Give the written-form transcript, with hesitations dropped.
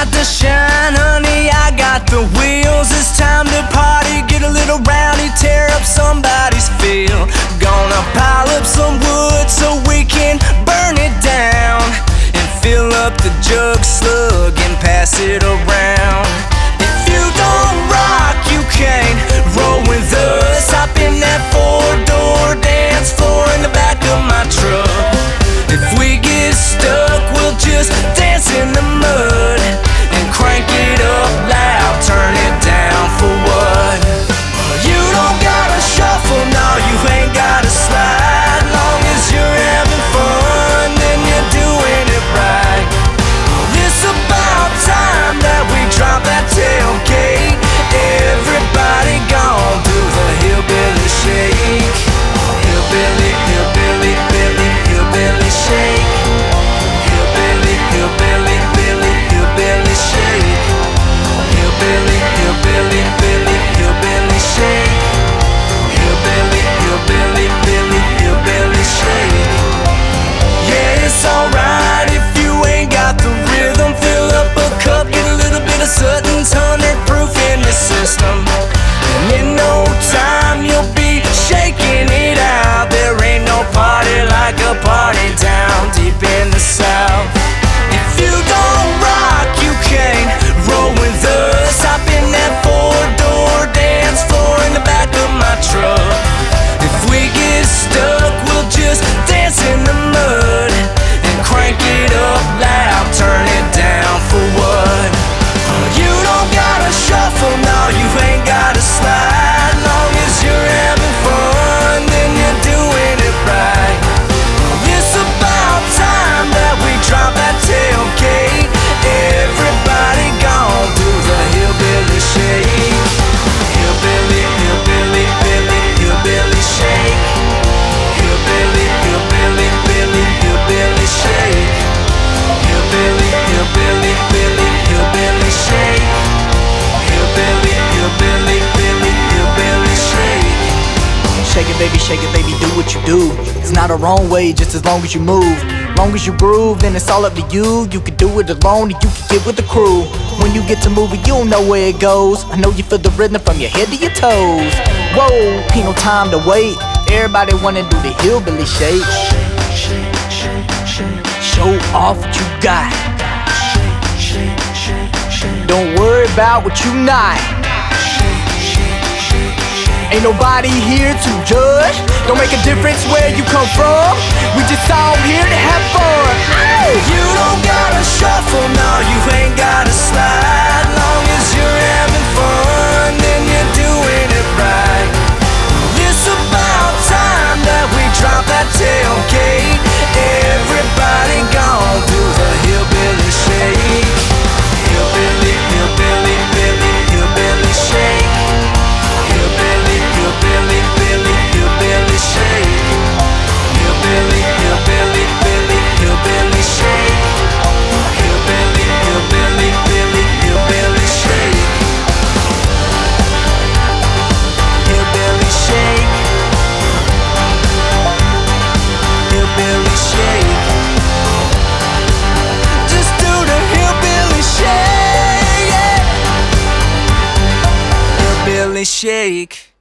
got the shine, honey, I got the wheels. It's time to party, get a little rowdy, tear up somebody's feel. Gonna pile up some wood so we can burn it down, and fill up the jug slug and pass it around. If you don't rock, you can't roll with us. Hop in that four-door dance floor in the back of my truck. If we get stuck, we'll just dance in the mud and crank it up loud, turn it down for what? You don't gotta shuffle, no, you ain't gotta slide. Long as you're having fun, then you're doing it right. It's about time that we drop that tailgate. Everybody gone do the hillbilly shake. Hillbilly, hillbilly, billy, hillbilly shake. Hillbilly, hillbilly, billy, hillbilly shake. Hillbilly, hillbilly, billy, hillbilly shake. Hillbilly, hillbilly, billy, hillbilly shake. Yeah, it's alright if you ain't got the rhythm. Fill up a cup, get a little bit of Sutton's 100 proof in the system, and in no time you'll be shaking it out. There ain't no party like a party down deep in the South. If you don't rock, you can't roll with us. Hop in that four-door dance floor in the back of my truck. If we get stuck, we'll just dance in the mud and crank it up loud, turn it down for what? You don't gotta shuffle, no, you ain't gotta slide. Long as you're having fun, then you're doing it right. It's about time that we drop that tailgate. Everybody gone do the hillbilly shake. Hillbilly, hillbilly, billy, hillbilly shake. Hillbilly, hillbilly, billy, hillbilly shake. Hillbilly, hillbilly, billy, hillbilly shake. Hillbilly, hillbilly, billy, hillbilly shake. Shake it, baby, do what you do. It's not a wrong way, just as long as you move. Long as you groove, then it's all up to you. You can do it alone, or you can get with the crew. When you get to moving, you'll know where it goes. I know you feel the rhythm from your head to your toes. Whoa, ain't no time to wait. Everybody wanna do the hillbilly shake. Show off what you got. Don't worry about what you not. Ain't nobody here to judge. Don't make a difference where you come from. We just all here to have fun. Ow! You don't gotta shuffle, no, you ain't gotta slide. Long as you're having fun, then you're doing it right. It's about time that we drop that tailgate. Everybody gone do the hillbilly shake. Hillbilly, hillbilly, billy, hillbilly shake. Hillbilly, hillbilly, billy, hillbilly shake. Hillbilly, hillbilly, billy, hillbilly shake. Hillbilly, hillbilly, billy, hillbilly shake. Hillbilly shake. Hillbilly shake. Just do the hillbilly shake, yeah. Hillbilly shake.